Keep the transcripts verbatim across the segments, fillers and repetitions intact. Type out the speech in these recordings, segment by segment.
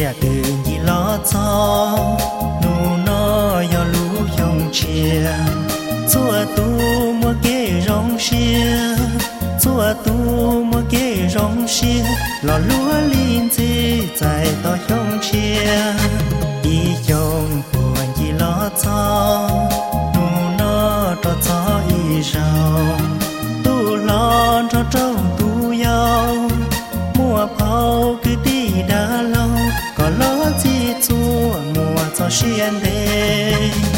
chia từ gì lo cho nụ nó yo lú yong chia chúa tu mua kế rong chia chúa tu mua kế rong chia lò lúa linh gì tại to yong chia y yong buồn gì lo cho nụ nó cho cho y rau tu lo cho trâu tu yao mùa phao cứ đi đã lâu có lỡ gì chua mùa cho xiên đê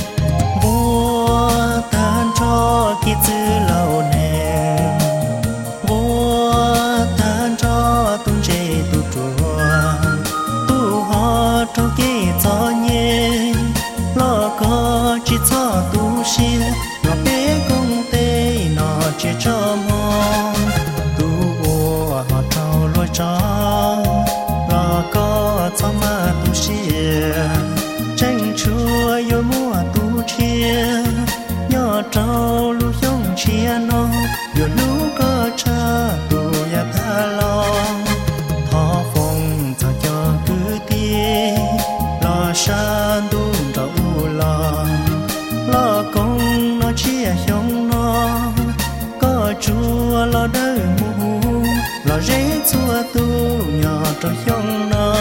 vua tan cho kia chữ lâu nè vua tan cho tung chê tu chùa tu họ trong kia cho nhé lo có chỉ cho tu xiên nó bé công tê nó chỉ cho mong tu vua họ trâu lối cho lo có cho mà tu xiên tranh chúa yêu mua tu chia nhỏ trâu lu yong chia nó yêu lu có cha tu ya tha lo thọ phong cho cho cứ tie lo san tu trâu lo lo công nó chia yong nó có chúa lo đời mu lo rễ chúa tu nhỏ trâu yong nó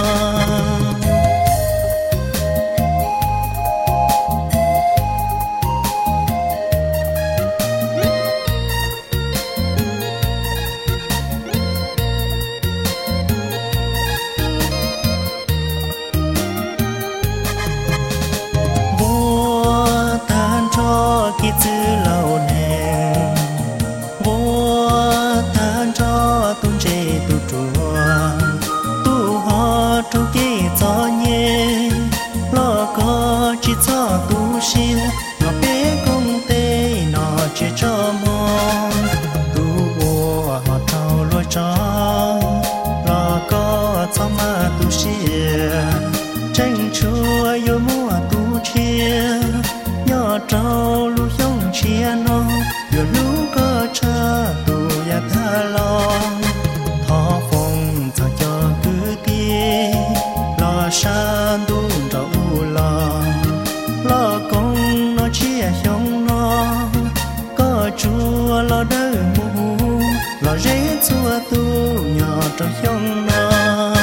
kia chữ lâu nè vua tan cho tung chê tu chùa tu họ trong kia cho nhé lo có chỉ cho tu xin nó bé công tê nó chỉ cho mong tu vua họ trâu lối cho lo có cho mà tu xin tranh chúa yêu mua tu chia nhỏ trâu lu yong chia nó yo lu có cha tu ya tha lo thọ phong cho cho cứ tie lo san tu trâu lo lo công nó chia yong nó có chúa lo đời mu lo rễ chúa tu nhỏ trâu yong nó